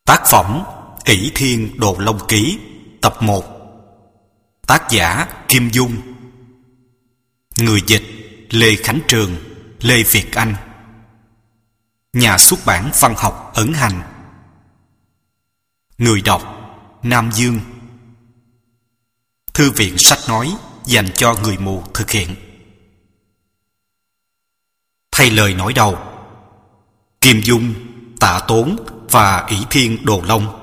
Tác phẩm Ỷ Thiên Đồ Long Ký tập 1. Tác giả Kim Dung. Người dịch Lê Khánh Trường, Lê Việt Anh. Nhà xuất bản Văn học Ấn Hành. Người đọc Nam Dương. Thư viện sách nói dành cho người mù thực hiện. Thay lời nói đầu, Kim Dung, Tạ Tốn và Ỷ Thiên Đồ Long.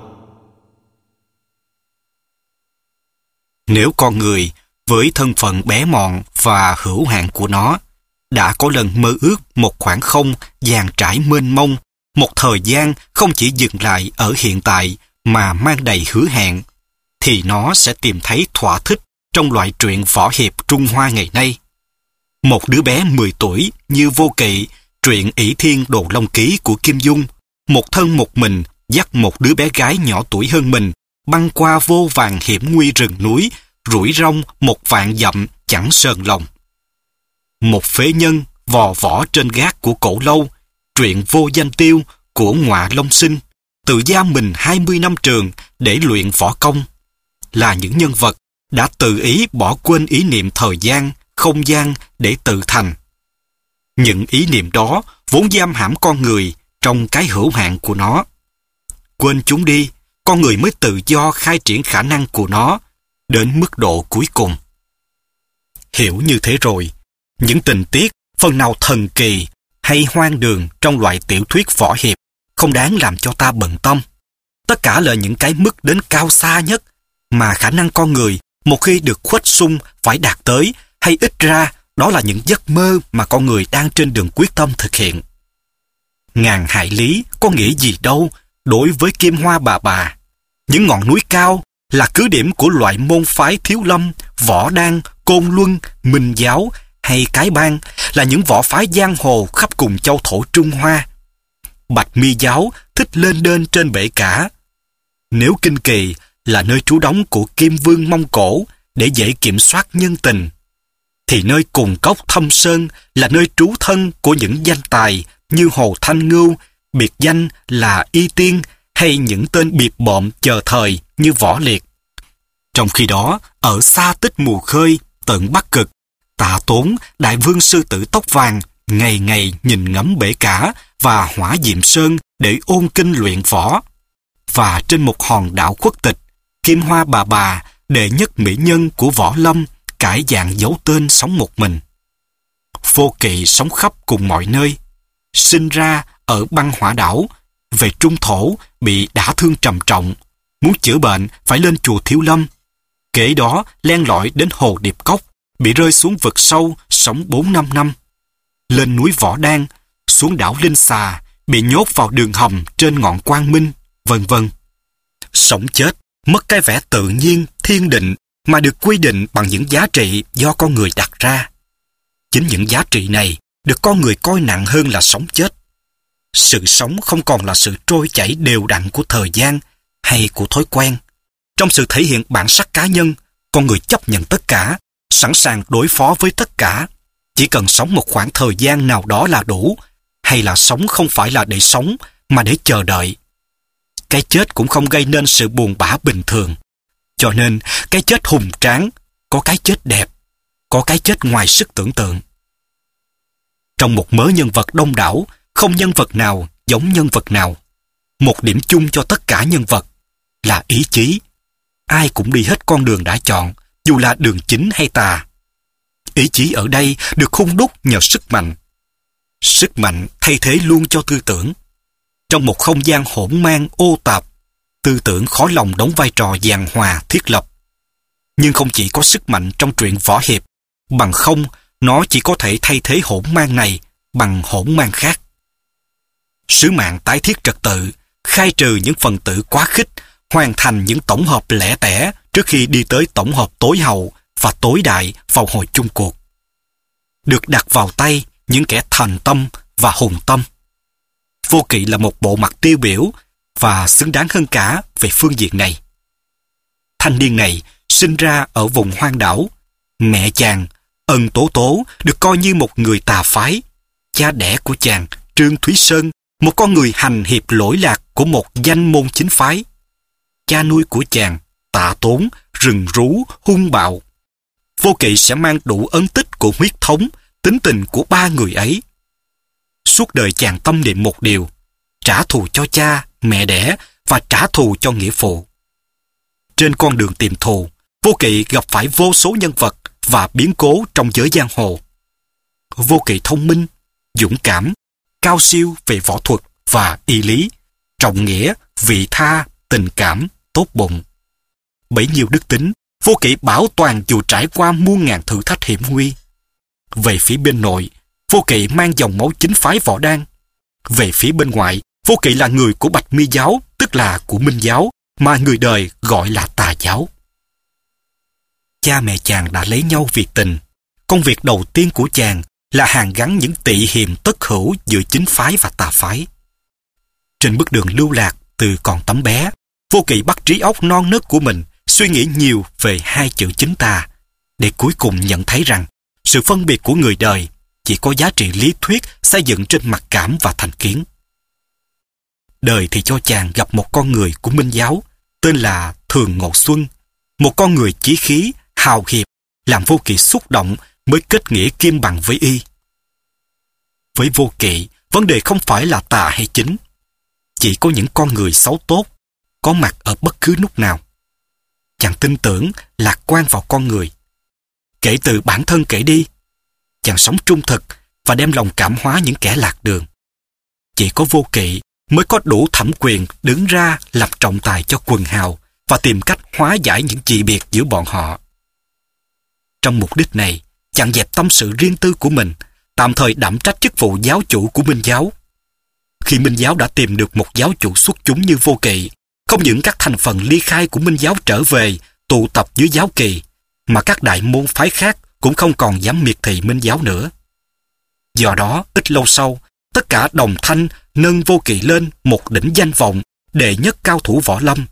Nếu con người với thân phận bé mọn và hữu hạn của nó đã có lần mơ ước một khoảng không dàn trải mênh mông, một thời gian không chỉ dừng lại ở hiện tại mà mang đầy hứa hẹn, thì nó sẽ tìm thấy thỏa thích trong loại truyện võ hiệp Trung Hoa ngày nay. Một đứa bé 10 tuổi như Vô Kỵ, truyện Ỷ Thiên Đồ Long Ký của Kim Dung, một thân một mình dắt một đứa bé gái nhỏ tuổi hơn mình băng qua vô vàn hiểm nguy rừng núi, rủi rong 1.000 dặm chẳng sờn lòng. Một phế nhân vò võ trên gác của Cổ Lâu, truyện Vô Danh Tiêu của Ngọa Long Sinh, tự giam mình 20 năm trường để luyện võ công, là những nhân vật đã tự ý bỏ quên ý niệm thời gian, không gian để tự thành. Những ý niệm đó vốn giam hãm con người trong cái hữu hạn của nó. Quên chúng đi, con người mới tự do khai triển khả năng của nó đến mức độ cuối cùng. Hiểu như thế rồi, những tình tiết phần nào thần kỳ hay hoang đường trong loại tiểu thuyết võ hiệp không đáng làm cho ta bận tâm. Tất cả là những cái mức đến cao xa nhất mà khả năng con người một khi được khuếch sung phải đạt tới, hay ít ra đó là những giấc mơ mà con người đang trên đường quyết tâm thực hiện. Ngàn hải lý có nghĩa gì đâu đối với Kim Hoa bà. Những ngọn núi cao là cứ điểm của loại môn phái Thiếu Lâm, Võ Đan, Côn Luân, Minh Giáo hay Cái Bang, là những võ phái giang hồ khắp cùng châu thổ Trung Hoa. Bạch Mi Giáo thích lên đên trên bể cả. Nếu Kinh Kỳ là nơi trú đóng của Kim Vương Mông Cổ để dễ kiểm soát nhân tình, thì nơi Cùng Cốc Thâm Sơn là nơi trú thân của những danh tài như Hồ Thanh Ngưu, biệt danh là Y Tiên, hay những tên biệp bợm chờ thời như Võ Liệt. Trong khi đó, ở xa tích Mù Khơi, tận Bắc Cực, Tạ Tốn, đại vương sư tử tóc vàng, ngày ngày nhìn ngắm bể cả và Hỏa Diệm Sơn để ôn kinh luyện võ. Và trên một hòn đảo khuất tịch, Kim Hoa bà, đệ nhất mỹ nhân của võ lâm, cải dạng giấu tên sống một mình. Vô Kỵ sống khắp cùng mọi nơi, sinh ra ở Băng Hỏa Đảo, về Trung Thổ bị đả thương trầm trọng, muốn chữa bệnh phải lên chùa Thiếu Lâm. Kế đó len lỏi đến Hồ Điệp Cốc, bị rơi xuống vực sâu sống 4-5 năm. Lên núi Võ Đan, xuống đảo Linh Xà, bị nhốt vào đường hầm trên ngọn Quang Minh, vân vân. Sống chết mất cái vẻ tự nhiên, thiên định mà được quy định bằng những giá trị do con người đặt ra. Chính những giá trị này được con người coi nặng hơn là sống chết. Sự sống không còn là sự trôi chảy đều đặn của thời gian hay của thói quen. Trong sự thể hiện bản sắc cá nhân, con người chấp nhận tất cả, sẵn sàng đối phó với tất cả. Chỉ cần sống một khoảng thời gian nào đó là đủ, hay là sống không phải là để sống mà để chờ đợi. Cái chết cũng không gây nên sự buồn bã bình thường. Cho nên, cái chết hùng tráng, có cái chết đẹp, có cái chết ngoài sức tưởng tượng. Trong một mớ nhân vật đông đảo, không nhân vật nào giống nhân vật nào. Một điểm chung cho tất cả nhân vật là ý chí. Ai cũng đi hết con đường đã chọn, dù là đường chính hay tà. Ý chí ở đây được hun đúc nhờ sức mạnh. Sức mạnh thay thế luôn cho tư tưởng. Trong một không gian hỗn mang ô tạp, tư tưởng khó lòng đóng vai trò giàn hòa thiết lập. Nhưng không chỉ có sức mạnh trong truyện võ hiệp, bằng không nó chỉ có thể thay thế hỗn mang này bằng hỗn mang khác. Sứ mạng tái thiết trật tự, khai trừ những phần tử quá khích, hoàn thành những tổng hợp lẻ tẻ trước khi đi tới tổng hợp tối hậu và tối đại vào hồi chung cuộc. Được đặt vào tay những kẻ thành tâm và hùng tâm. Vô Kỵ là một bộ mặt tiêu biểu và xứng đáng hơn cả về phương diện này. Thanh niên này sinh ra ở vùng hoang đảo. Mẹ chàng, Ân Tố Tố, được coi như một người tà phái. Cha đẻ của chàng, Trương Thúy Sơn, một con người hành hiệp lỗi lạc của một danh môn chính phái. Cha nuôi của chàng, Tạ Tốn, rừng rú, hung bạo. Vô Kỵ sẽ mang đủ ấn tích của huyết thống, tính tình của ba người ấy. Suốt đời chàng tâm niệm một điều: trả thù cho cha, mẹ đẻ và trả thù cho nghĩa phụ. Trên con đường tìm thù, Vô Kỵ gặp phải vô số nhân vật và biến cố trong giới giang hồ. Vô Kỵ thông minh, dũng cảm, cao siêu về võ thuật và y lý, trọng nghĩa, vị tha, tình cảm, tốt bụng. Bấy nhiêu đức tính, Vô Kỵ bảo toàn dù trải qua muôn ngàn thử thách hiểm nguy. Về phía bên nội, Vô Kỵ mang dòng máu chính phái Võ Đan. Về phía bên ngoại, Vô Kỵ là người của Bạch Mi giáo, tức là của Minh giáo, mà người đời gọi là Tà giáo. Cha mẹ chàng đã lấy nhau vì tình. Công việc đầu tiên của chàng là hàn gắn những tị hiềm tất hữu giữa chính phái và tà phái. Trên bước đường lưu lạc từ còn tấm bé, Vô Kỵ bắt trí óc non nớt của mình suy nghĩ nhiều về hai chữ chính tà, để cuối cùng nhận thấy rằng sự phân biệt của người đời chỉ có giá trị lý thuyết xây dựng trên mặc cảm và thành kiến. Đời thì cho chàng gặp một con người của Minh giáo tên là Thường Ngộ Xuân, một con người chí khí, hào hiệp, làm Vô Kỵ xúc động mới kết nghĩa kim bằng với y. Với Vô Kỵ, vấn đề không phải là tà hay chính, chỉ có những con người xấu tốt có mặt ở bất cứ lúc nào. Chàng tin tưởng, lạc quan vào con người. Kể từ bản thân kể đi, chàng sống trung thực và đem lòng cảm hóa những kẻ lạc đường. Chỉ có Vô Kỵ mới có đủ thẩm quyền đứng ra lập trọng tài cho quần hào và tìm cách hóa giải những dị biệt giữa bọn họ. Trong mục đích này, chàng dẹp tâm sự riêng tư của mình, tạm thời đảm trách chức vụ giáo chủ của Minh giáo. Khi Minh giáo đã tìm được một giáo chủ xuất chúng như Vô Kỵ, không những các thành phần ly khai của Minh giáo trở về tụ tập dưới giáo kỳ, mà các đại môn phái khác cũng không còn dám miệt thị Minh giáo nữa. Do đó, ít lâu sau, tất cả đồng thanh nâng Vô Kỵ lên một đỉnh danh vọng đệ nhất cao thủ võ lâm.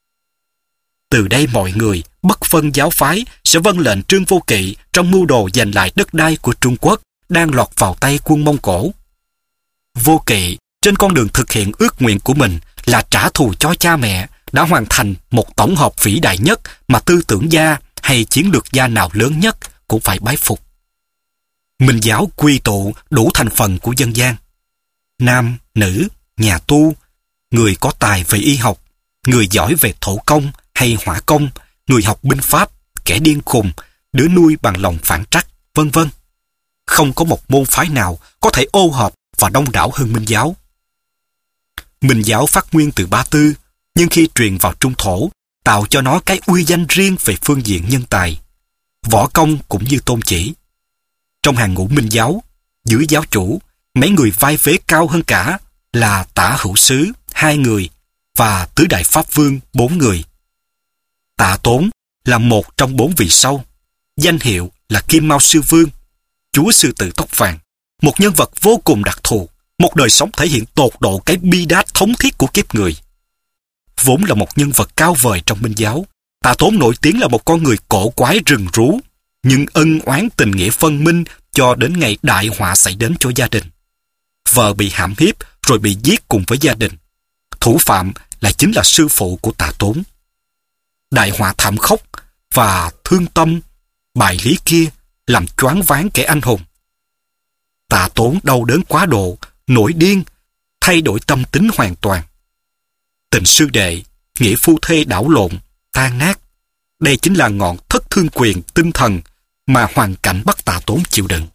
Từ đây mọi người, bất phân giáo phái, sẽ vâng lệnh Trương Vô Kỵ trong mưu đồ giành lại đất đai của Trung Quốc đang lọt vào tay quân Mông Cổ. Vô Kỵ, trên con đường thực hiện ước nguyện của mình là trả thù cho cha mẹ, đã hoàn thành một tổng hợp vĩ đại nhất mà tư tưởng gia hay chiến lược gia nào lớn nhất cũng phải bái phục. Minh giáo quy tụ đủ thành phần của dân gian: nam, nữ, nhà tu, người có tài về y học, người giỏi về thổ công hay hỏa công, người học binh pháp, kẻ điên khùng, đứa nuôi bằng lòng phản trắc, vân vân. Không có một môn phái nào có thể ô hợp và đông đảo hơn Minh giáo. Minh giáo phát nguyên từ Ba Tư, nhưng khi truyền vào Trung Thổ, tạo cho nó cái uy danh riêng về phương diện nhân tài. Võ công cũng như tôn chỉ. Trong hàng ngũ Minh giáo, dưới giáo chủ, mấy người vai vế cao hơn cả là Tả Hữu Sứ 2 người và Tứ Đại Pháp Vương 4 người. Tạ Tốn là một trong 4 vị sau, danh hiệu là Kim Mao Sư Vương, chúa sư tử tóc vàng, một nhân vật vô cùng đặc thù, một đời sống thể hiện tột độ cái bi đát thống thiết của kiếp người. Vốn là một nhân vật cao vời trong Minh giáo, Tạ Tốn nổi tiếng là một con người cổ quái rừng rú, nhưng ân oán tình nghĩa phân minh cho đến ngày đại họa xảy đến cho gia đình. Vợ bị hãm hiếp rồi bị giết cùng với gia đình. Thủ phạm lại chính là sư phụ của Tạ Tốn. Đại họa thảm khốc và thương tâm, bài lý kia làm choáng váng kẻ anh hùng. Tạ Tốn đau đớn quá độ, nổi điên, thay đổi tâm tính hoàn toàn. Tình sư đệ, nghĩa phu thê đảo lộn, tan nát. Đây chính là ngọn thất thương quyền tinh thần mà hoàn cảnh bắt Tạ Tốn chịu đựng.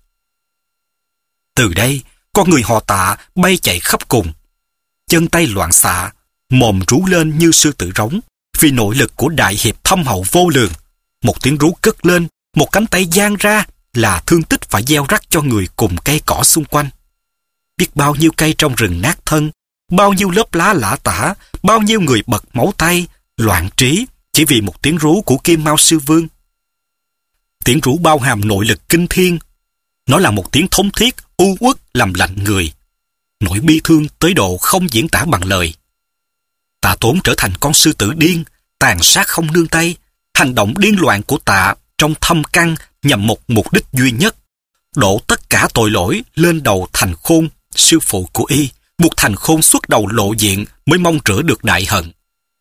Từ đây, con người họ Tạ bay chạy khắp cùng. Chân tay loạn xạ, mồm rú lên như sư tử rống, vì nội lực của đại hiệp thâm hậu vô lường. Một tiếng rú cất lên, một cánh tay giang ra là thương tích phải gieo rắc cho người cùng cây cỏ xung quanh. Biết bao nhiêu cây trong rừng nát thân, bao nhiêu lớp lá lả tả, bao nhiêu người bật máu tay, loạn trí, chỉ vì một tiếng rú của Kim Mao Sư Vương. Tiếng rú bao hàm nội lực kinh thiên. Nó là một tiếng thống thiết, u uất làm lạnh người. Nỗi bi thương tới độ không diễn tả bằng lời. Tạ Tốn trở thành con sư tử điên, tàn sát không nương tay. Hành động điên loạn của Tạ trong thâm căn nhằm một mục đích duy nhất: đổ tất cả tội lỗi lên đầu Thành Khôn, sư phụ của y, buộc Thành Khôn xuất đầu lộ diện mới mong rửa được đại hận.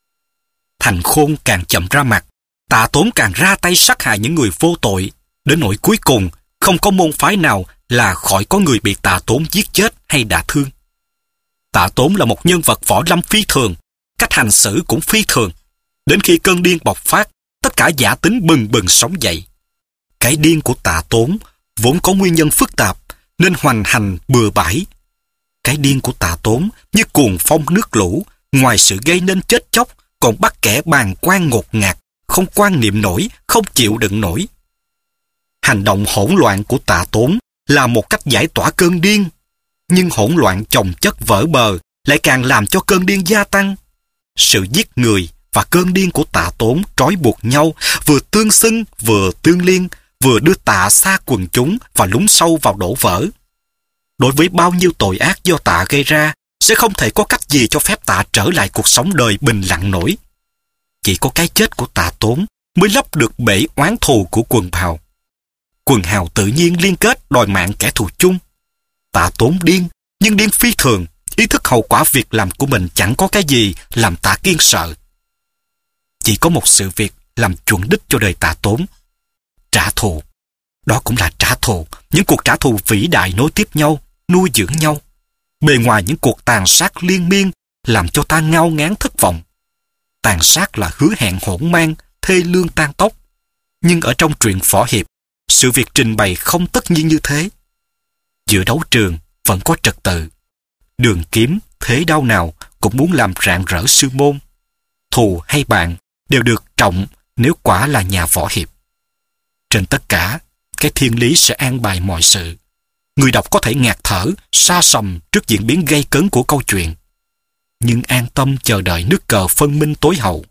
Thành Khôn càng chậm ra mặt, Tạ Tốn càng ra tay sát hại những người vô tội, đến nỗi cuối cùng không có môn phái nào là khỏi có người bị Tạ Tốn giết chết hay đả thương. Tạ Tốn là một nhân vật võ lâm phi thường, cách hành xử cũng phi thường. Đến khi cơn điên bộc phát, tất cả giả tính bừng bừng sống dậy. Cái điên của Tạ Tốn vốn có nguyên nhân phức tạp nên hoành hành bừa bãi. Cái điên của Tạ Tốn như cuồng phong nước lũ, ngoài sự gây nên chết chóc còn bắt kẻ bàng quan ngột ngạt, không quan niệm nổi, không chịu đựng nổi. Hành động hỗn loạn của Tạ Tốn là một cách giải tỏa cơn điên, nhưng hỗn loạn chồng chất vỡ bờ lại càng làm cho cơn điên gia tăng. Sự giết người và cơn điên của Tạ Tốn trói buộc nhau, vừa tương xưng, vừa tương liên, vừa đưa Tạ xa quần chúng và lún sâu vào đổ vỡ. Đối với bao nhiêu tội ác do Tạ gây ra, sẽ không thể có cách gì cho phép Tạ trở lại cuộc sống đời bình lặng nổi. Chỉ có cái chết của Tạ Tốn mới lấp được bể oán thù của quần hào. Quần hào tự nhiên liên kết đòi mạng kẻ thù chung. Tạ Tốn điên, nhưng điên phi thường, ý thức hậu quả việc làm của mình chẳng có cái gì làm Tạ Kiên sợ. Chỉ có một sự việc làm chuẩn đích cho đời Tạ Tốn: trả thù. Đó cũng là trả thù, những cuộc trả thù vĩ đại nối tiếp nhau, nuôi dưỡng nhau. Bề ngoài những cuộc tàn sát liên miên làm cho ta ngao ngán thất vọng. Tàn sát là hứa hẹn hỗn mang, thê lương tan tóc. Nhưng ở trong truyện võ hiệp, sự việc trình bày không tất nhiên như thế. Giữa đấu trường vẫn có trật tự. Đường kiếm, thế đao nào cũng muốn làm rạng rỡ sư môn. Thù hay bạn đều được trọng nếu quả là nhà võ hiệp. Trên tất cả, cái thiên lý sẽ an bài mọi sự. Người đọc có thể ngạt thở, sa sầm trước diễn biến gay cấn của câu chuyện, nhưng an tâm chờ đợi nước cờ phân minh tối hậu.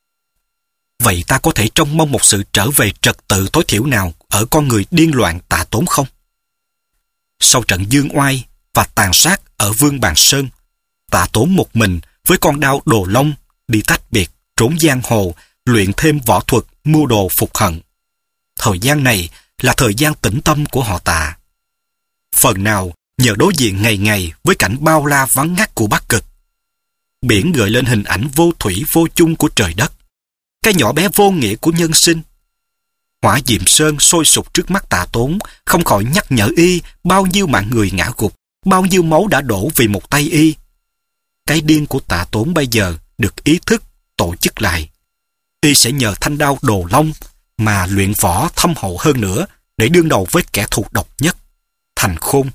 Vậy ta có thể trông mong một sự trở về trật tự tối thiểu nào ở con người điên loạn Tạ Tốn không? Sau trận dương oai và tàn sát ở Vương Bàn Sơn, Tạ Tốn một mình với con đao Đồ Long đi tách biệt, trốn giang hồ, luyện thêm võ thuật, mưu đồ phục hận. Thời gian này là thời gian tĩnh tâm của họ Tạ. Phần nào nhờ đối diện ngày ngày với cảnh bao la vắng ngắt của Bắc Cực. Biển gợi lên hình ảnh vô thủy vô chung của trời đất, cái nhỏ bé vô nghĩa của nhân sinh. Hỏa diệm sơn sôi sục trước mắt Tạ Tốn không khỏi nhắc nhở y bao nhiêu mạng người ngã gục, bao nhiêu máu đã đổ vì một tay y. Cái điên của Tạ Tốn bây giờ được ý thức tổ chức lại. Y sẽ nhờ thanh đao Đồ Long mà luyện võ thâm hậu hơn nữa để đương đầu với kẻ thù độc nhất, Thành Khôn.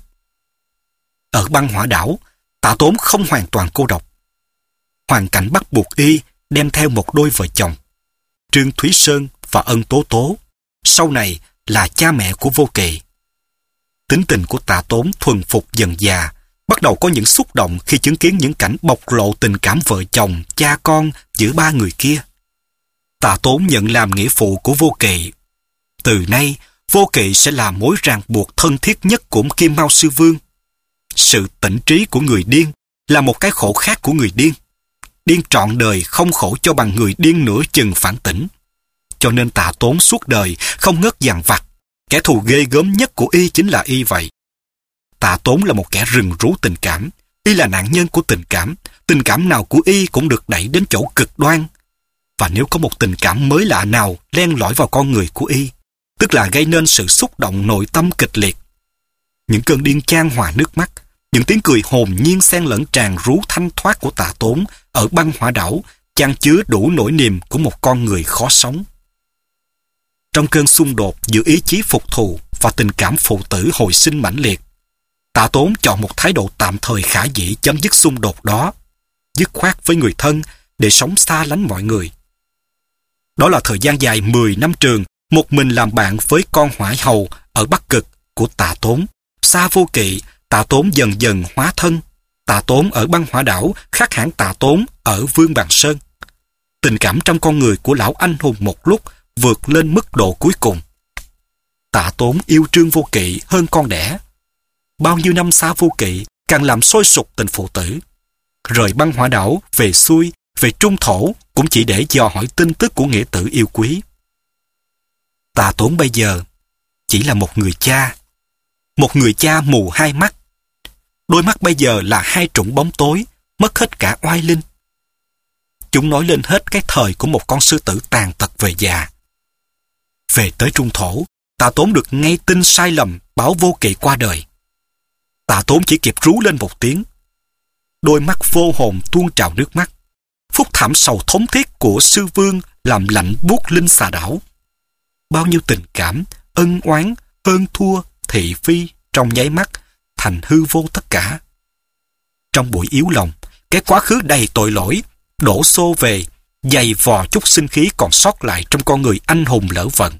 Ở băng hỏa đảo, Tạ Tốn không hoàn toàn cô độc. Hoàn cảnh bắt buộc y đem theo một đôi vợ chồng, Trương Thúy Sơn và Ân Tố Tố, sau này là cha mẹ của Vô Kỵ. Tính tình của Tạ Tốn thuần phục dần già, bắt đầu có những xúc động khi chứng kiến những cảnh bộc lộ tình cảm vợ chồng, cha con giữa ba người kia. Tạ Tốn nhận làm nghĩa phụ của Vô Kỵ. Từ nay, Vô Kỵ sẽ là mối ràng buộc thân thiết nhất của Kim Mao Sư Vương. Sự tỉnh trí của người điên là một cái khổ khác của người điên. Điên trọn đời không khổ cho bằng người điên nửa chừng phản tỉnh. Cho nên Tạ Tốn suốt đời không ngớt dằn vặt. Kẻ thù ghê gớm nhất của y chính là y vậy. Tạ Tốn là một kẻ rừng rú tình cảm. Y là nạn nhân của tình cảm. Tình cảm nào của y cũng được đẩy đến chỗ cực đoan. Và nếu có một tình cảm mới lạ nào len lỏi vào con người của y, tức là gây nên sự xúc động nội tâm kịch liệt. Những cơn điên chan hòa nước mắt, những tiếng cười hồn nhiên xen lẫn tràn rú thanh thoát của Tạ Tốn ở băng hỏa đảo chan chứa đủ nỗi niềm của một con người khó sống. Trong cơn xung đột giữa ý chí phục thù và tình cảm phụ tử hồi sinh mãnh liệt, Tạ Tốn chọn một thái độ tạm thời khả dĩ chấm dứt xung đột đó, dứt khoát với người thân để sống xa lánh mọi người. Đó là thời gian dài 10 năm trường một mình làm bạn với con hỏa hầu ở Bắc Cực của Tạ Tốn. Xa Vô Kỵ, Tạ Tốn dần dần hóa thân. Tạ Tốn ở băng hỏa đảo khác hẳn Tạ Tốn ở Vương Bàn Sơn. Tình cảm trong con người của lão anh hùng một lúc vượt lên mức độ cuối cùng. Tạ Tốn yêu Trương Vô Kỵ hơn con đẻ. Bao nhiêu năm xa Vô Kỵ càng làm sôi sục tình phụ tử. Rời băng hỏa đảo về xuôi, về trung thổ cũng chỉ để dò hỏi tin tức của nghĩa tử yêu quý. Tạ Tốn bây giờ chỉ là một người cha mù hai mắt. Đôi mắt bây giờ là hai trũng bóng tối, mất hết cả oai linh. Chúng nói lên hết cái thời của một con sư tử tàn tật về già. Về tới trung thổ, Tạ Tốn được nghe tin sai lầm Bảo Vô Kỵ qua đời. Tạ Tốn chỉ kịp rú lên một tiếng. Đôi mắt vô hồn tuôn trào nước mắt. Phúc thảm sầu thống thiết của sư vương làm lạnh buốt linh xà đảo. Bao nhiêu tình cảm, ân oán, hơn thua, thị phi trong nháy mắt thành hư vô tất cả. Trong buổi yếu lòng, cái quá khứ đầy tội lỗi đổ xô về, giày vò chút sinh khí còn sót lại trong con người anh hùng lỡ vận.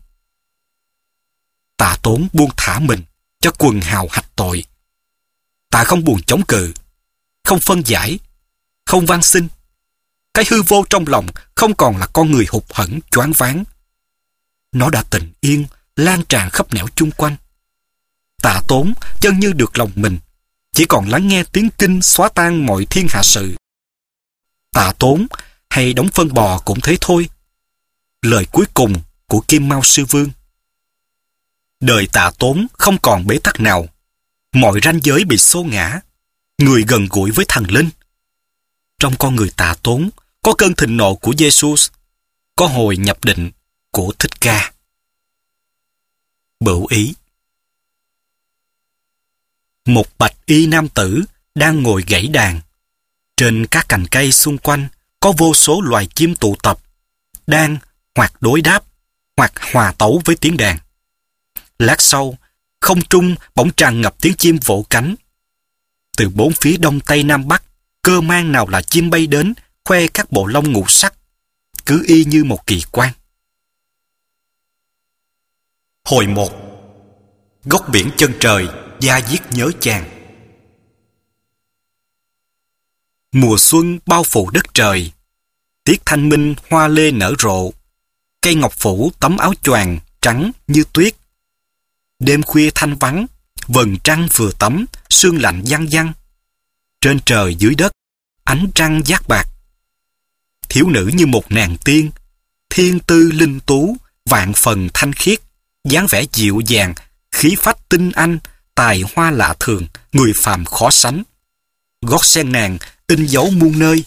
Tạ Tốn buông thả mình cho quần hào hạch tội. Tạ không buồn chống cự, không phân giải, không van xin. Cái hư vô trong lòng không còn là con người hụt hẫng choáng váng. Nó đã tình yên, lan tràn khắp nẻo chung quanh. Tạ Tốn chân như được lòng mình, chỉ còn lắng nghe tiếng kinh xóa tan mọi thiên hạ sự. Tạ Tốn hay đóng phân bò cũng thế thôi. Lời cuối cùng của Kim Mao sư vương. Đời Tạ Tốn không còn bế tắc nào. Mọi ranh giới bị xô ngã. Người gần gũi với thần linh. Trong con người Tạ Tốn có cơn thịnh nộ của Jesus, có hồi nhập định của Thích Ca. Bửu ý. Một bạch y nam tử đang ngồi gãy đàn. Trên các cành cây xung quanh có vô số loài chim tụ tập, đang hoặc đối đáp, hoặc hòa tấu với tiếng đàn. Lát sau, không trung bỗng tràn ngập tiếng chim vỗ cánh. Từ bốn phía đông tây nam bắc, cơ man nào là chim bay đến, khoe các bộ lông ngũ sắc, cứ y như một kỳ quan. Hồi 1. Góc biển chân trời, da diết nhớ chàng. Mùa xuân bao phủ đất trời, tiết thanh minh hoa lê nở rộ, cây ngọc phủ tấm áo choàng trắng như tuyết. Đêm khuya thanh vắng, vầng trăng vừa tắm, sương lạnh văng văng. Trên trời dưới đất, ánh trăng dát bạc. Thiếu nữ như một nàng tiên, thiên tư linh tú, vạn phần thanh khiết, dáng vẻ dịu dàng, khí phách tinh anh, tài hoa lạ thường, người phàm khó sánh. Gót sen nàng in dấu muôn nơi.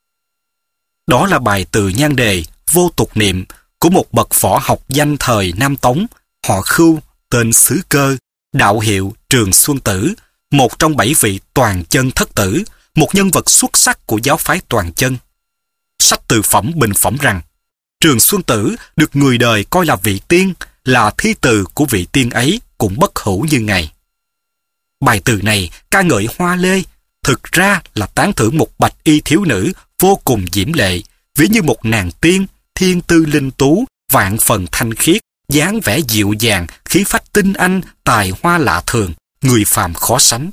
Đó là bài từ nhan đề Vô Tục Niệm của một bậc võ học danh thời Nam Tống, họ Khưu, tên xứ Cơ, đạo hiệu Trường Xuân Tử, một trong 7 vị toàn chân thất tử, một nhân vật xuất sắc của giáo phái toàn chân. Sách từ phẩm bình phẩm rằng, Trường Xuân Tử được người đời coi là vị tiên, là thi từ của vị tiên ấy cũng bất hủ như ngày. Bài từ này ca ngợi hoa lê, thực ra là tán thưởng một bạch y thiếu nữ vô cùng diễm lệ, ví như một nàng tiên, thiên tư linh tú, vạn phần thanh khiết, dáng vẻ dịu dàng, khí phách tinh anh, tài hoa lạ thường, người phàm khó sánh.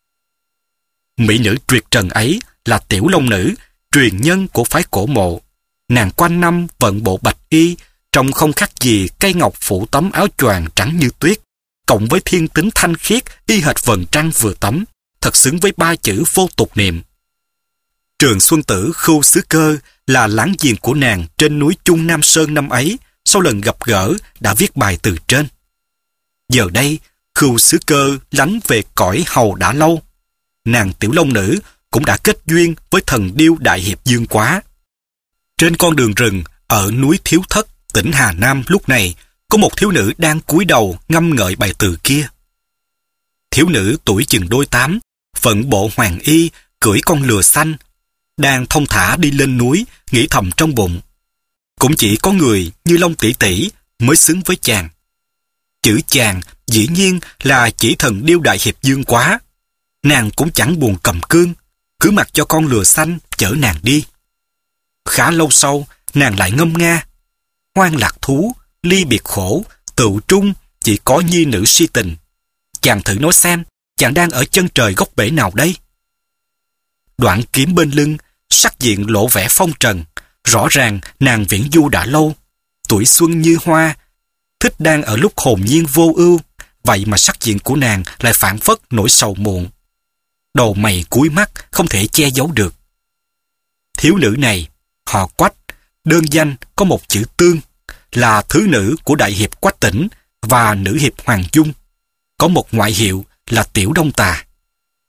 Mỹ nữ tuyệt trần ấy là Tiểu Long Nữ, truyền nhân của phái Cổ Mộ. Nàng quanh năm vận bộ bạch y, trông không khác gì cây ngọc phủ tấm áo choàng trắng như tuyết, cộng với thiên tính thanh khiết y hệt vầng trăng vừa tắm, thật xứng với 3 chữ vô tục niệm. Trường Xuân Tử Khưu xứ Cơ là láng giềng của nàng trên núi Chung Nam Sơn năm ấy, sau lần gặp gỡ đã viết bài từ trên. Giờ đây, Khưu xứ Cơ lánh về cõi hầu đã lâu. Nàng Tiểu Long Nữ cũng đã kết duyên với thần điêu Đại Hiệp Dương Quá. Trên con đường rừng ở núi Thiếu Thất, tỉnh Hà Nam lúc này, có một thiếu nữ đang cúi đầu ngâm ngợi bài từ kia. Thiếu nữ tuổi chừng đôi 8, vận bộ hoàng y, cưỡi con lừa xanh, đang thong thả đi lên núi, nghĩ thầm trong bụng. Cũng chỉ có người như Long tỷ tỷ mới xứng với chàng. Chữ chàng dĩ nhiên là chỉ thần điêu Đại Hiệp Dương Quá. Nàng cũng chẳng buồn cầm cương, cứ mặc cho con lừa xanh chở nàng đi. Khá lâu sau, nàng lại ngâm nga. Hoang lạc thú, ly biệt khổ, tựu trung, chỉ có nhi nữ si tình. Chàng thử nói xem, chàng đang ở chân trời góc bể nào đây? Đoạn kiếm bên lưng, sắc diện lộ vẻ phong trần. Rõ ràng nàng viễn du đã lâu, tuổi xuân như hoa, thích đang ở lúc hồn nhiên vô ưu, vậy mà sắc diện của nàng lại phảng phất nỗi sầu muộn. Đầu mày cúi mắt không thể che giấu được. Thiếu nữ này, họ Quách, đơn danh có một chữ Tương, là thứ nữ của Đại Hiệp Quách Tỉnh và nữ hiệp Hoàng Dung, có một ngoại hiệu là Tiểu Đông Tà.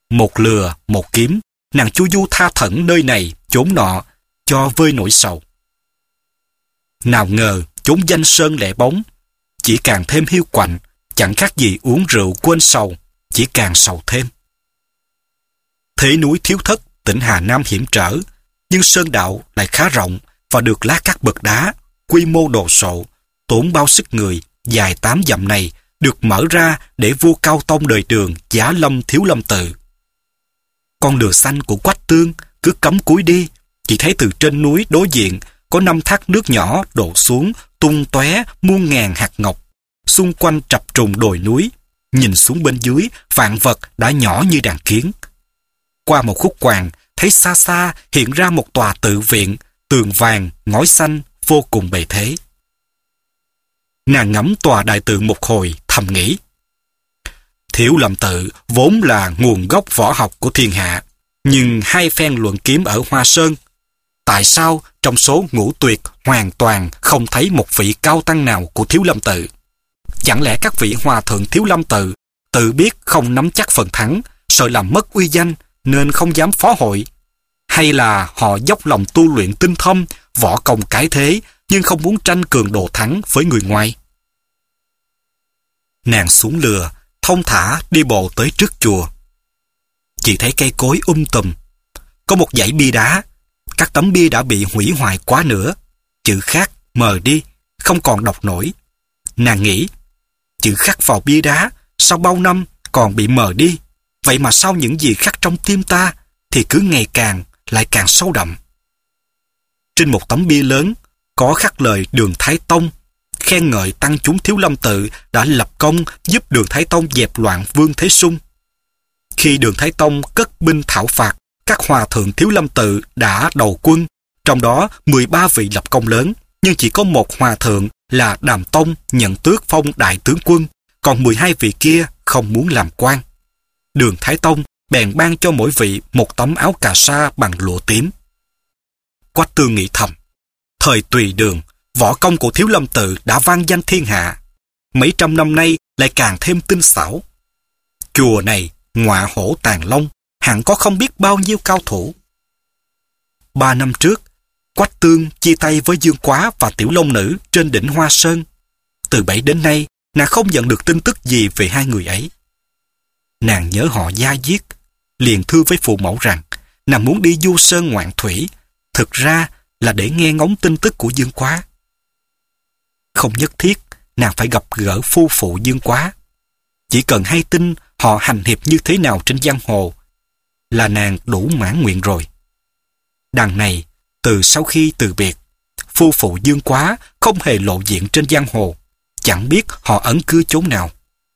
một lừa, một kiếm, nàng chu du tha thẩn nơi này, chốn nọ, cho vơi nỗi sầu. Nào ngờ, chốn danh sơn lẻ bóng, chỉ càng thêm hiu quạnh, chẳng khác gì uống rượu quên sầu, chỉ càng sầu thêm. Thế núi thiếu thất, tỉnh Hà Nam hiểm trở, nhưng sơn đạo lại khá rộng và được lát các bậc đá, quy mô đồ sộ, tốn bao sức người, dài 8 dặm này được mở ra để vua Cao Tông đời Đường giá lâm Thiếu Lâm Tự. Con đường xanh của Quách Tương cứ cắm cúi đi, chỉ thấy từ trên núi đối diện có 5 thác nước nhỏ đổ xuống tung tóe muôn ngàn hạt ngọc. Xung quanh trập trùng đồi núi, nhìn xuống bên dưới vạn vật đã nhỏ như đàn kiến. Qua một khúc quàng, thấy xa xa hiện ra một tòa tự viện, tường vàng, ngói xanh, vô cùng bề thế. Nàng ngắm tòa đại tượng một hồi, thầm nghĩ. Thiếu Lâm Tự vốn là nguồn gốc võ học của thiên hạ, nhưng hai phen luận kiếm ở Hoa Sơn, tại sao trong số ngũ tuyệt hoàn toàn không thấy một vị cao tăng nào của Thiếu Lâm Tự? Chẳng lẽ các vị hòa thượng Thiếu Lâm Tự tự biết không nắm chắc phần thắng, sợ làm mất uy danh nên không dám phó hội? Hay là họ dốc lòng tu luyện tinh thâm, võ công cái thế, nhưng không muốn tranh cường đồ thắng với người ngoài? Nàng xuống lừa, thông thả đi bộ tới trước chùa. Chỉ thấy cây cối tùm. Có một dãy bia đá. Các tấm bia đã bị hủy hoại quá nữa. Chữ khắc mờ đi, không còn đọc nổi. Nàng nghĩ, chữ khắc vào bia đá sau bao năm còn bị mờ đi. Vậy mà sao những gì khắc trong tim ta thì cứ ngày lại càng sâu đậm. Trên một tấm bia lớn có khắc lời Đường Thái Tông, khen ngợi tăng chúng Thiếu Lâm Tự đã lập công giúp Đường Thái Tông dẹp loạn Vương Thế Sung. Khi Đường Thái Tông cất binh thảo phạt, các hòa thượng Thiếu Lâm Tự đã đầu quân, trong đó 13 vị lập công lớn, nhưng chỉ có một hòa thượng là Đàm Tông nhận tước phong đại tướng quân, còn 12 vị kia không muốn làm quan. Đường Thái Tông bèn ban cho mỗi vị một tấm áo cà sa bằng lụa tím. Quách Tương nghĩ thầm, thời Tùy Đường, võ công của Thiếu Lâm Tự đã vang danh thiên hạ, mấy trăm năm nay lại càng thêm tinh xảo. Chùa này ngọa hổ tàng long, hẳn có không biết bao nhiêu cao thủ. 3 năm trước, Quách Tương chia tay với Dương Quá và Tiểu Long Nữ trên đỉnh Hoa Sơn. Từ bấy đến nay, nàng không nhận được tin tức gì về hai người ấy. Nàng nhớ họ da diết, liền thư với phụ mẫu rằng nàng muốn đi du sơn ngoạn thủy, thực ra là để nghe ngóng tin tức của Dương Quá. Không nhất thiết nàng phải gặp gỡ phu phụ Dương Quá. Chỉ cần hay tin họ hành hiệp như thế nào trên giang hồ là nàng đủ mãn nguyện rồi. Đằng này, từ sau khi từ biệt, phu phụ Dương Quá không hề lộ diện trên giang hồ, chẳng biết họ ẩn cư chốn nào.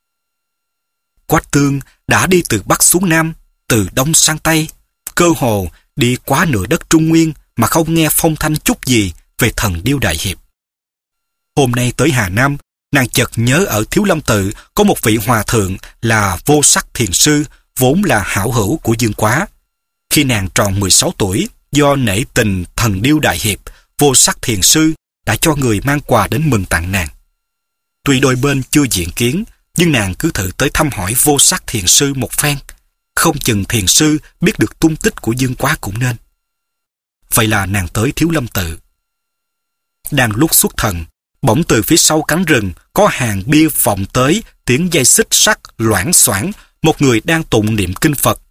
Quách Tương đã đi từ Bắc xuống Nam, từ Đông sang Tây, cơ hồ đi quá nửa đất Trung Nguyên mà không nghe phong thanh chút gì về thần điêu đại hiệp. Hôm nay tới Hà Nam, nàng chợt nhớ ở Thiếu Lâm Tự có một vị hòa thượng là Vô Sắc Thiền Sư, vốn là hảo hữu của Dương Quá. Khi nàng tròn 16 tuổi, do nể tình thần điêu đại hiệp, Vô Sắc Thiền Sư đã cho người mang quà đến mừng tặng nàng. Tuy đôi bên chưa diện kiến, nhưng nàng cứ thử tới thăm hỏi Vô Sắc Thiền Sư một phen. Không chừng Thiền Sư biết được tung tích của Dương Quá cũng nên. Vậy là nàng tới Thiếu Lâm Tự. Đang lúc xuất thần, bỗng từ phía sau cánh rừng có hàng bia vọng tới, tiếng dây xích sắt loảng xoảng, một người đang tụng niệm kinh Phật.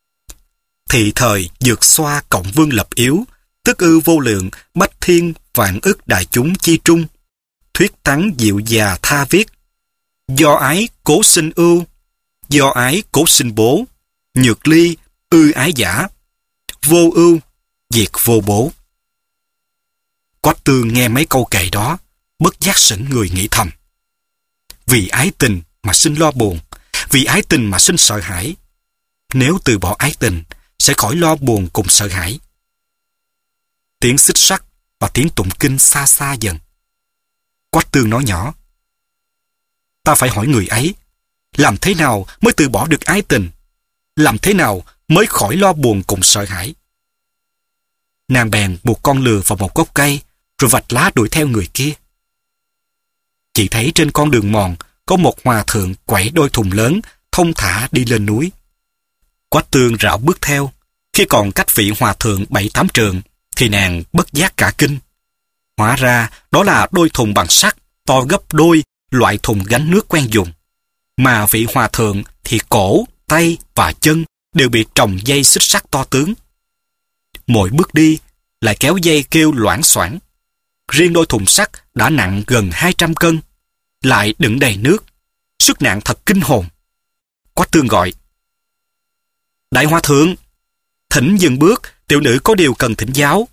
Thị thời dược xoa cộng vương lập yếu, tức ư vô lượng, bách thiên vạn ức đại chúng chi trung. Thuyết thắng diệu già tha viết, do ái cố sinh ưu, do ái cố sinh bố, nhược ly ư ái giả, vô ưu diệt vô bố. Quách Tương nghe mấy câu kệ đó, bất giác sững người nghĩ thầm. Vì ái tình mà sinh lo buồn, vì ái tình mà sinh sợ hãi. Nếu từ bỏ ái tình, sẽ khỏi lo buồn cùng sợ hãi. Tiếng xích sắt và tiếng tụng kinh xa xa dần. Quách Tương nói nhỏ, ta phải hỏi người ấy, làm thế nào mới từ bỏ được ái tình? Làm thế nào mới khỏi lo buồn cùng sợ hãi? Nàng bèn buộc con lừa vào một gốc cây, rồi vạch lá đuổi theo người kia. Chỉ thấy trên con đường mòn có một hòa thượng quẩy đôi thùng lớn, thông thả đi lên núi. Quách Tương rảo bước theo. Khi còn cách vị hòa thượng 7-8 trượng, thì nàng bất giác cả kinh. Hóa ra đó là đôi thùng bằng sắt, to gấp đôi loại thùng gánh nước quen dùng. Mà vị hòa thượng thì cổ, tay và chân đều bị trồng dây xích sắt to tướng. Mỗi bước đi lại kéo dây kêu loảng xoảng. Riêng đôi thùng sắt đã nặng gần 200 cân, lại đựng đầy nước. Sức nặng thật kinh hồn. Quách Tương gọi: Đại hòa thượng, thỉnh dừng bước, tiểu nữ có điều cần thỉnh giáo.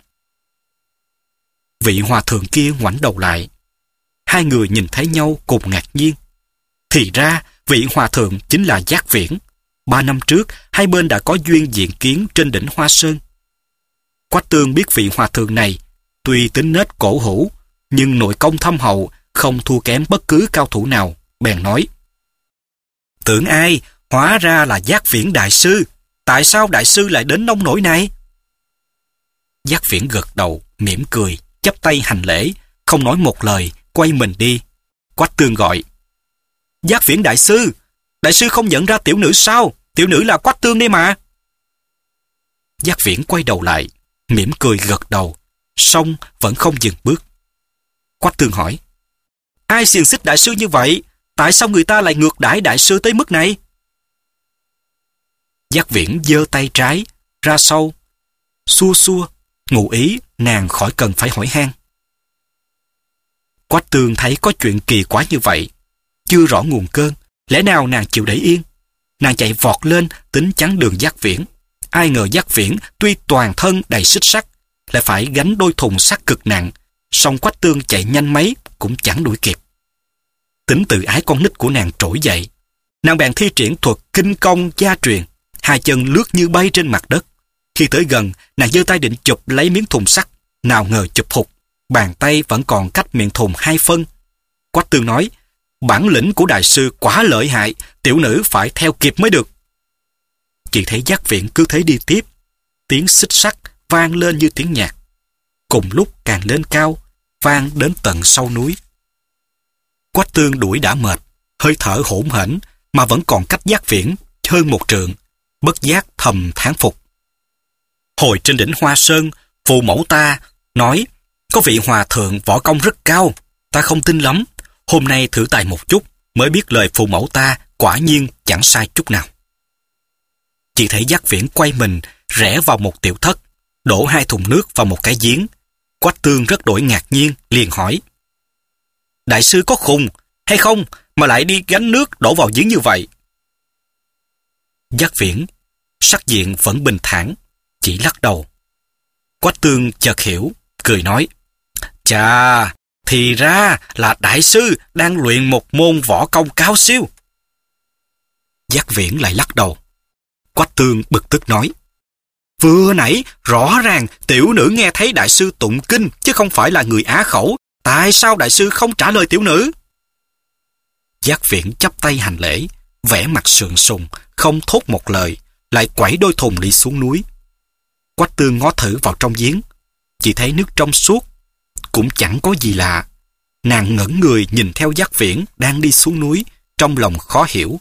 Vị hòa thượng kia ngoảnh đầu lại. Hai người nhìn thấy nhau cùng ngạc nhiên. Thì ra vị hòa thượng chính là Giác Viễn. 3 năm trước, hai bên đã có duyên diện kiến trên đỉnh Hoa Sơn. Quách Tương biết vị hòa thượng này tuy tính nết cổ hủ, nhưng nội công thâm hậu, không thua kém bất cứ cao thủ nào. Bèn nói: Tưởng ai, hóa ra là Giác Viễn đại sư. Tại sao đại sư lại đến nông nỗi này? Giác Viễn gật đầu, mỉm cười, chắp tay hành lễ, không nói một lời, quay mình đi. Quách Tương gọi: Giác Viễn đại sư không nhận ra tiểu nữ sao? Tiểu nữ là Quách Tương đây mà. Giác Viễn quay đầu lại, mỉm cười gật đầu, song vẫn không dừng bước. Quách Tương hỏi: Ai xiềng xích đại sư như vậy? Tại sao người ta lại ngược đãi đại sư tới mức này? Giác Viễn giơ tay trái ra sau, xua xua, ngụ ý nàng khỏi cần phải hỏi han. Quách Tương thấy có chuyện kỳ quái như vậy, chưa rõ nguồn cơn, lẽ nào nàng chịu để yên? Nàng chạy vọt lên tính chắn đường Giác Viễn. Ai ngờ Giác Viễn tuy toàn thân đầy xích sắt, lại phải gánh đôi thùng sắt cực nặng, song Quách Tương chạy nhanh mấy cũng chẳng đuổi kịp. Tính tự ái con nít của nàng trỗi dậy, nàng bèn thi triển thuật kinh công gia truyền, hai chân lướt như bay trên mặt đất. Khi tới gần, nàng giơ tay định chụp lấy miếng thùng sắt, nào ngờ chụp hụt, bàn tay vẫn còn cách miệng thùng 2 phân. Quách Tương nói: Bản lĩnh của đại sư quá lợi hại, tiểu nữ phải theo kịp mới được. Chỉ thấy Giác Viễn cứ thế đi tiếp, tiếng xích sắt vang lên như tiếng nhạc, cùng lúc càng lên cao, vang đến tận sau núi. Quách Tương đuổi đã mệt, hơi thở hổn hển mà vẫn còn cách Giác Viễn hơn 1 trượng, bất giác thầm thán phục. Hồi trên đỉnh Hoa Sơn, phụ mẫu ta nói có vị hòa thượng võ công rất cao, ta không tin lắm. Hôm nay thử tài một chút, mới biết lời phụ mẫu ta quả nhiên chẳng sai chút nào. Chỉ thấy Giác Viễn quay mình, rẽ vào một tiểu thất, đổ 2 thùng nước vào một cái giếng. Quách Tương rất đổi ngạc nhiên, liền hỏi: Đại sư có khùng hay không mà lại đi gánh nước đổ vào giếng như vậy? Giác Viễn sắc diện vẫn bình thản, chỉ lắc đầu. Quách Tương chợt hiểu, cười nói: Chà, thì ra là đại sư đang luyện một môn võ công cao siêu. Giác Viễn lại lắc đầu. Quách Tương bực tức nói: Vừa nãy rõ ràng tiểu nữ nghe thấy đại sư tụng kinh chứ không phải là người á khẩu. Tại sao đại sư không trả lời tiểu nữ? Giác Viễn chắp tay hành lễ, vẻ mặt sượng sùng, không thốt một lời, lại quẩy đôi thùng đi xuống núi. Quách Tương ngó thử vào trong giếng, chỉ thấy nước trong suốt, cũng chẳng có gì lạ. Nàng ngẩn người nhìn theo Giác Viễn đang đi xuống núi, trong lòng khó hiểu.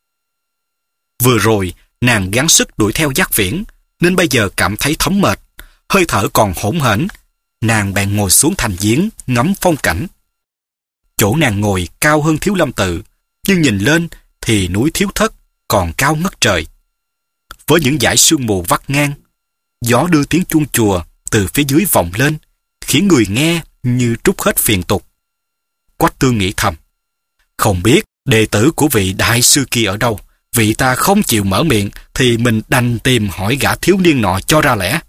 Vừa rồi nàng gắng sức đuổi theo Giác Viễn, nên bây giờ cảm thấy thấm mệt, hơi thở còn hỗn hển. Nàng bèn ngồi xuống thành giếng ngắm phong cảnh. Chỗ nàng ngồi cao hơn Thiếu Lâm Tự, nhưng nhìn lên thì núi Thiếu Thất còn cao ngất trời. Với những dải sương mù vắt ngang, gió đưa tiếng chuông chùa từ phía dưới vọng lên, khiến người nghe như trút hết phiền tục. Quách Tương nghĩ thầm: Không biết đệ tử của vị đại sư kia ở đâu, vị ta không chịu mở miệng thì mình đành tìm hỏi gã thiếu niên nọ cho ra lẽ.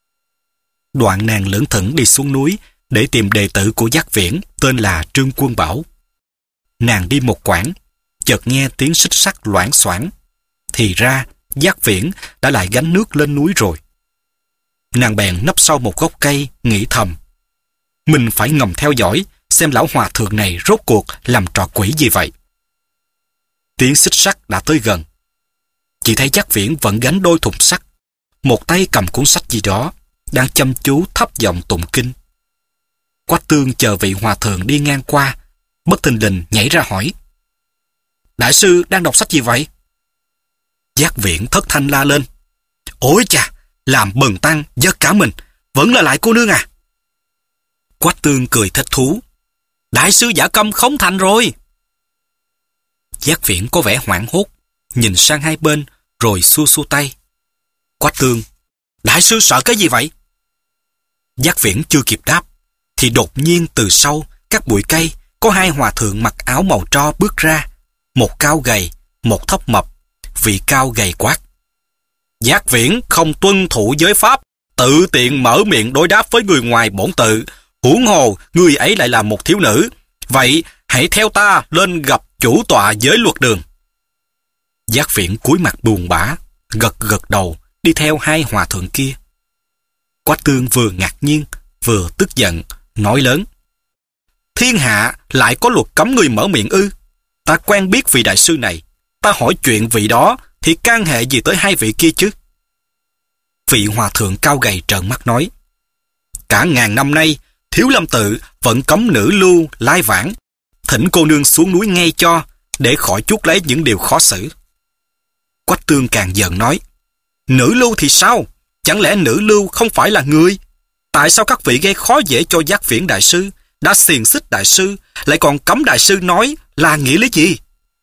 Đoạn nàng lững thững đi xuống núi để tìm đệ tử của Giác Viễn tên là Trương Quân Bảo. Nàng đi một quãng, chợt nghe tiếng xích sắt loảng xoảng. Thì ra Giác Viễn đã lại gánh nước lên núi rồi. Nàng bèn nấp sau một gốc cây, nghĩ thầm: Mình phải ngầm theo dõi xem lão hòa thượng này rốt cuộc làm trò quỷ gì vậy. Tiếng xích sắt đã tới gần. Chỉ thấy Giác Viễn vẫn gánh đôi thùng sắt, một tay cầm cuốn sách gì đó, đang chăm chú thấp giọng tụng kinh. Quách Tương chờ vị hòa thượng đi ngang qua, bất thình lình nhảy ra hỏi: Đại sư đang đọc sách gì vậy? Giác Viễn thất thanh la lên. Ôi chà, làm bần tăng giật cả mình, vẫn là lại cô nương à? Quách Tương cười thích thú. Đại sư giả câm không thành rồi. Giác Viễn có vẻ hoảng hốt, nhìn sang hai bên rồi xua xua tay. Quách Tương, đại sư sợ cái gì vậy? Giác Viễn chưa kịp đáp thì đột nhiên từ sau các bụi cây có hai hòa thượng mặc áo màu tro bước ra, một cao gầy, một thấp mập. Vị cao gầy quát. Giác Viễn không tuân thủ giới pháp, tự tiện mở miệng đối đáp với người ngoài bổn tự, huống hồ người ấy lại là một thiếu nữ. Vậy hãy theo ta lên gặp chủ tọa giới luật đường. Giác Viễn cúi mặt buồn bã, gật gật đầu đi theo hai hòa thượng kia. Quách Tương vừa ngạc nhiên vừa tức giận, nói lớn. Thiên hạ lại có luật cấm người mở miệng ư? Ta quen biết vị đại sư này, ta hỏi chuyện vị đó thì can hệ gì tới hai vị kia chứ? Vị hòa thượng cao gầy trợn mắt nói. Cả ngàn năm nay, Thiếu Lâm tự vẫn cấm nữ lưu lai vãng. Thỉnh cô nương xuống núi ngay cho, để khỏi chuốc lấy những điều khó xử. Quách Tương càng giận nói. Nữ lưu thì sao? Chẳng lẽ nữ lưu không phải là người? Tại sao các vị gây khó dễ cho Giác Viễn đại sư, đã xiềng xích đại sư, lại còn cấm đại sư nói là nghĩa lý gì?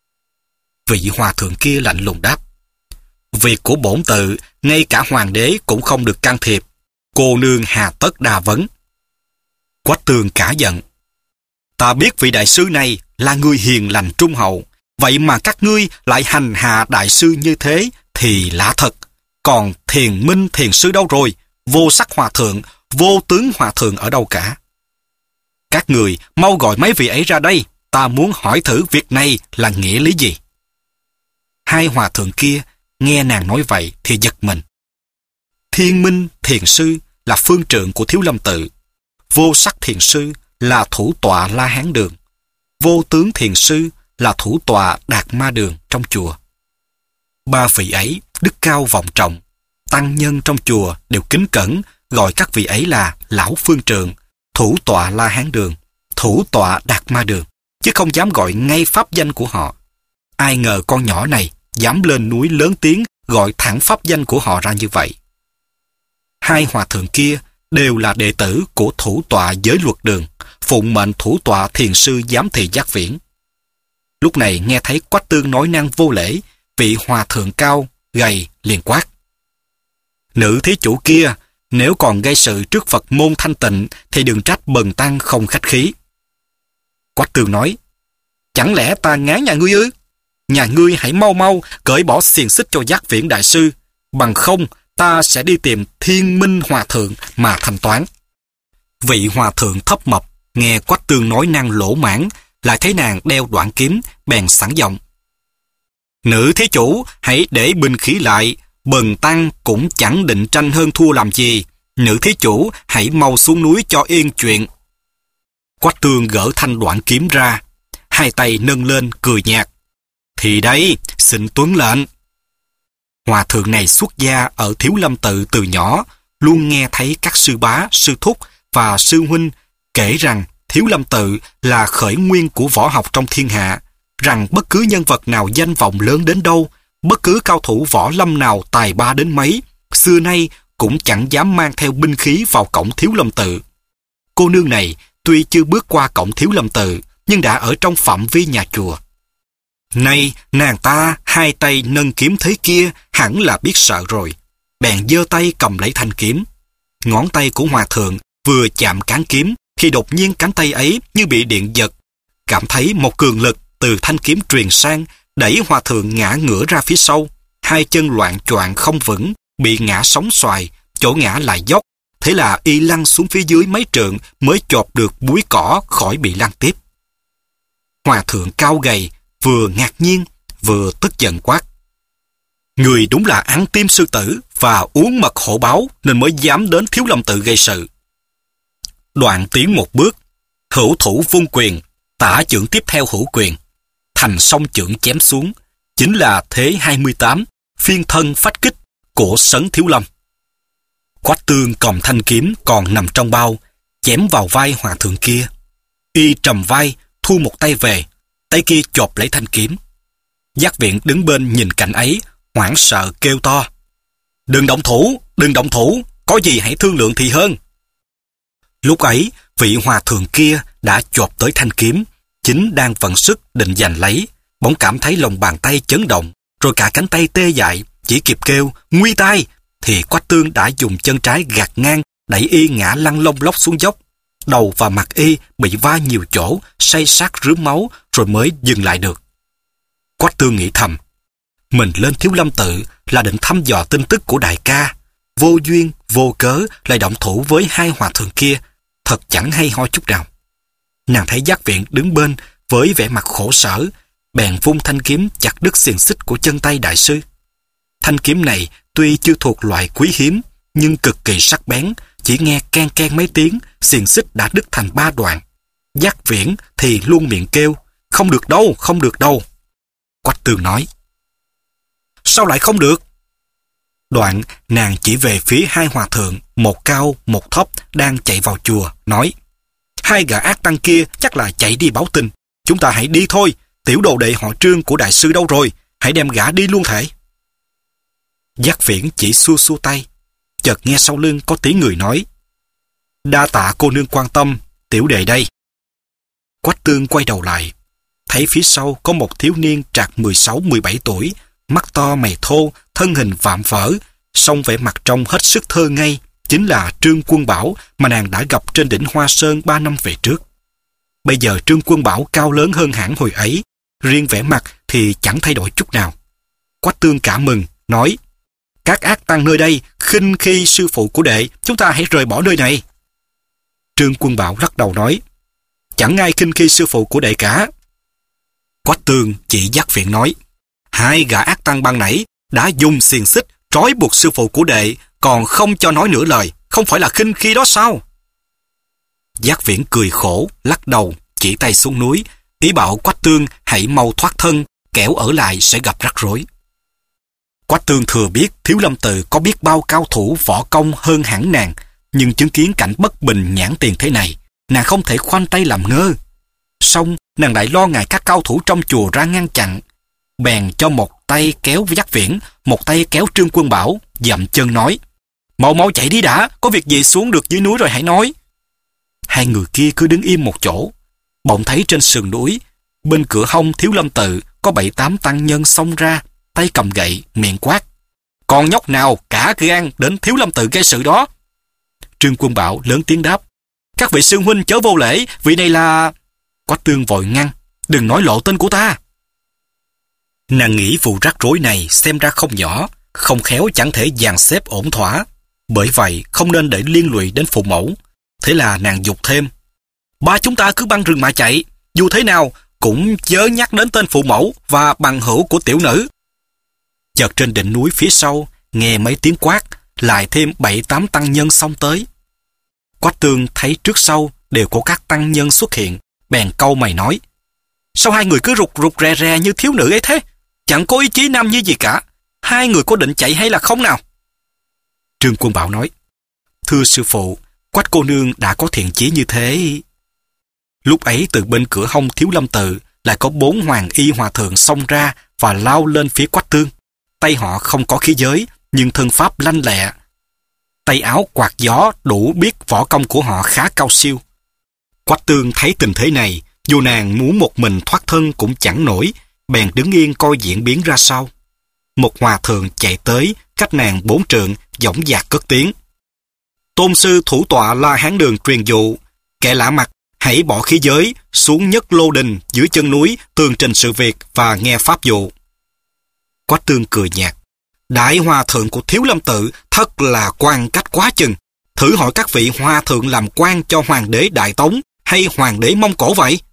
Vị hòa thượng kia lạnh lùng đáp. Việc của bổn tự, ngay cả hoàng đế cũng không được can thiệp. Cô nương hà tất đà vấn. Quách Tương cả giận. Ta biết vị đại sư này là người hiền lành trung hậu, vậy mà các ngươi lại hành hạ đại sư như thế thì lạ thật. Còn Thiền Minh thiền sư đâu rồi? Vô Sắc hòa thượng, Vô Tướng hòa thượng ở đâu cả? Các người mau gọi mấy vị ấy ra đây, ta muốn hỏi thử việc này là nghĩa lý gì. Hai hòa thượng kia nghe nàng nói vậy thì giật mình. Thiên Minh thiền sư là phương trượng của Thiếu Lâm tự, Vô Sắc thiền sư là thủ tọa La Hán đường, Vô Tướng thiền sư là thủ tọa Đạt Ma đường trong chùa. Ba vị ấy đức cao vọng trọng, tăng nhân trong chùa đều kính cẩn gọi các vị ấy là lão phương trượng, thủ tọa La Hán đường, thủ tọa Đạt Ma đường, chứ không dám gọi ngay pháp danh của họ. Ai ngờ con nhỏ này dám lên núi lớn tiếng gọi thẳng pháp danh của họ ra như vậy. Hai hòa thượng kia đều là đệ tử của thủ tọa giới luật đường, phụng mệnh thủ tọa thiền sư giám thị Giác Viễn. Lúc này nghe thấy Quách Tương nói năng vô lễ, vị hòa thượng cao gầy liền quát. Nữ thí chủ kia, nếu còn gây sự trước Phật môn thanh tịnh thì đừng trách bần tăng không khách khí. Quách Tương nói. Chẳng lẽ ta ngán nhà ngươi ư? Nhà ngươi hãy mau mau cởi bỏ xiềng xích cho Giác Viễn đại sư, bằng không ta sẽ đi tìm Thiên Minh hòa thượng mà thanh toán. Vị hòa thượng thấp mập nghe Quách Tương nói năng lỗ mãng, lại thấy nàng đeo đoạn kiếm, bèn sẵn giọng. Nữ thí chủ hãy để binh khí lại, bần tăng cũng chẳng định tranh hơn thua làm gì. Nữ thí chủ hãy mau xuống núi cho yên chuyện. Quách Tương gỡ thanh đoạn kiếm ra, hai tay nâng lên cười nhạt. Thì đây, xin tuân lệnh. Hòa thượng này xuất gia ở Thiếu Lâm tự từ nhỏ, luôn nghe thấy các sư bá, sư thúc và sư huynh kể rằng Thiếu Lâm tự là khởi nguyên của võ học trong thiên hạ, rằng bất cứ nhân vật nào danh vọng lớn đến đâu, bất cứ cao thủ võ lâm nào tài ba đến mấy, xưa nay cũng chẳng dám mang theo binh khí vào cổng Thiếu Lâm tự. Cô nương này tuy chưa bước qua cổng Thiếu Lâm tự, nhưng đã ở trong phạm vi nhà chùa. Nay nàng ta hai tay nâng kiếm thế kia hẳn là biết sợ rồi, bèn giơ tay cầm lấy thanh kiếm. Ngón tay của hòa thượng vừa chạm cán kiếm khi đột nhiên cánh tay ấy như bị điện giật, cảm thấy một cường lực từ thanh kiếm truyền sang, đẩy hòa thượng ngã ngửa ra phía sau. Hai chân loạng choạng không vững, bị ngã sóng xoài, chỗ ngã lại dốc, thế là y lăn xuống phía dưới mấy trượng mới chộp được búi cỏ khỏi bị lăn tiếp. Hòa thượng cao gầy vừa ngạc nhiên vừa tức giận quát. Người đúng là ăn tim sư tử và uống mật hổ báo nên mới dám đến Thiếu Lâm tự gây sự. Đoạn tiến một bước, hữu thủ vung quyền, tả chưởng tiếp theo hữu quyền, thành song chưởng chém xuống, chính là thế 28, phiên thân phách kích của Sấn Thiếu Lâm. Quách Tương cầm thanh kiếm còn nằm trong bao, chém vào vai hòa thượng kia. Y trầm vai, thu một tay về, tay kia chộp lấy thanh kiếm. Giác Viễn đứng bên nhìn cảnh ấy, hoảng sợ kêu to: đừng động thủ, có gì hãy thương lượng thì hơn. Lúc ấy, vị hòa thượng kia đã chộp tới thanh kiếm, chính đang vận sức định giành lấy, bỗng cảm thấy lòng bàn tay chấn động, rồi cả cánh tay tê dại, chỉ kịp kêu nguy tai, thì Quách Tương đã dùng chân trái gạt ngang, đẩy y ngã lăn lông lốc xuống dốc. Đầu và mặt y bị va nhiều chỗ, say sát rướm máu, rồi mới dừng lại được. Quách Tương nghĩ thầm, mình lên Thiếu Lâm Tự là định thăm dò tin tức của đại ca, vô duyên vô cớ lại động thủ với hai hòa thượng kia, thật chẳng hay ho chút nào. Nàng thấy Giác Viễn đứng bên với vẻ mặt khổ sở, bèn vung thanh kiếm chặt đứt xiềng xích của chân tay đại sư. Thanh kiếm này tuy chưa thuộc loại quý hiếm, nhưng cực kỳ sắc bén, chỉ nghe keng keng mấy tiếng, xiềng xích đã đứt thành 3 đoạn. Giác Viễn thì luôn miệng kêu, không được đâu. Quách Tương nói, sao lại không được? Đoạn, nàng chỉ về phía hai hòa thượng, một cao, một thấp, đang chạy vào chùa, nói, hai gã ác tăng kia chắc là chạy đi báo tin. Chúng ta hãy đi thôi, tiểu đồ đệ họ Trương của đại sư đâu rồi? Hãy đem gã đi luôn thể. Giác Viễn chỉ xua xua tay, chợt nghe sau lưng có tiếng người nói, đa tạ cô nương quan tâm, tiểu đệ đây. Quách Tương quay đầu lại, thấy phía sau có một thiếu niên trạc 16-17 tuổi, mắt to mày thô, thân hình vạm vỡ, song vẻ mặt trông hết sức thơ ngây, chính là Trương Quân Bảo mà nàng đã gặp trên đỉnh Hoa Sơn 3 năm về trước. Bây giờ Trương Quân Bảo cao lớn hơn hẳn hồi ấy, riêng vẻ mặt thì chẳng thay đổi chút nào. Quách Tương cả mừng, nói, các ác tăng nơi đây khinh khi sư phụ của đệ, chúng ta hãy rời bỏ nơi này. Trương Quân Bảo lắc đầu nói, chẳng ai khinh khi sư phụ của đệ cả. Quách Tương chỉ Giác Viễn nói, hai gã ác tăng ban nãy đã dùng xiềng xích trói buộc sư phụ của đệ, còn không cho nói nửa lời, không phải là khinh khi đó sao? Giác Viễn cười khổ, lắc đầu, chỉ tay xuống núi, ý bảo Quách Tương hãy mau thoát thân, kẻo ở lại sẽ gặp rắc rối. Quách Tương thừa biết Thiếu Lâm Tự có biết bao cao thủ võ công hơn hẳn nàng, nhưng chứng kiến cảnh bất bình nhãn tiền thế này, nàng không thể khoanh tay làm ngơ. Song nàng lại lo ngại các cao thủ trong chùa ra ngăn chặn, bèn cho một tay kéo Giác Viễn, một tay kéo Trương Quân Bảo, dậm chân nói, mau chạy đi đã, có việc gì xuống được dưới núi rồi hãy nói. Hai người kia cứ đứng im một chỗ, bỗng thấy trên sườn núi, bên cửa hông Thiếu Lâm Tự có 7-8 tăng nhân xông ra, tay cầm gậy, miệng quát, con nhóc nào cả gan đến Thiếu Lâm Tự gây sự đó? Trương Quân Bảo lớn tiếng đáp, các vị sư huynh chớ vô lễ, vị này là... Quách Tương vội ngăn, đừng nói lộ tên của ta. Nàng nghĩ vụ rắc rối này xem ra không nhỏ, không khéo chẳng thể dàn xếp ổn thỏa, bởi vậy không nên để liên lụy đến phụ mẫu. Thế là nàng dục thêm, ba chúng ta cứ băng rừng mà chạy, dù thế nào cũng chớ nhắc đến tên phụ mẫu và bằng hữu của tiểu nữ. Chợt trên đỉnh núi phía sau nghe mấy tiếng quát, lại thêm 7-8 tăng nhân xông tới. Quách Tương thấy trước sau đều có các tăng nhân xuất hiện, bèn cau mày nói, sao hai người cứ rụt rụt rè rè như thiếu nữ ấy thế? Chẳng có ý chí nam như gì cả. Hai người có định chạy hay là không nào? Trương Quân Bảo nói, thưa sư phụ, Quách cô nương đã có thiện chí như thế. Lúc ấy từ bên cửa hông Thiếu Lâm Tự lại có 4 hoàng y hòa thượng xông ra và lao lên phía Quách Tương. Tay họ không có khí giới, nhưng thân pháp lanh lẹ. Tay áo quạt gió đủ biết võ công của họ khá cao siêu. Quách Tương thấy tình thế này, dù nàng muốn một mình thoát thân cũng chẳng nổi, bèn đứng yên coi diễn biến ra sao. Một hòa thượng chạy tới, cách nàng 4 trượng, dõng dạc cất tiếng, tôn sư thủ tọa La Hán Đường truyền dụ, kẻ lạ mặt hãy bỏ khí giới, xuống Nhất Lô Đình dưới chân núi, tường trình sự việc và nghe pháp dụ. Quách Tương cười nhạt, đại hòa thượng của Thiếu Lâm Tự thật là quan cách quá chừng. Thử hỏi các vị hòa thượng làm quan cho hoàng đế Đại Tống hay hoàng đế Mông Cổ vậy?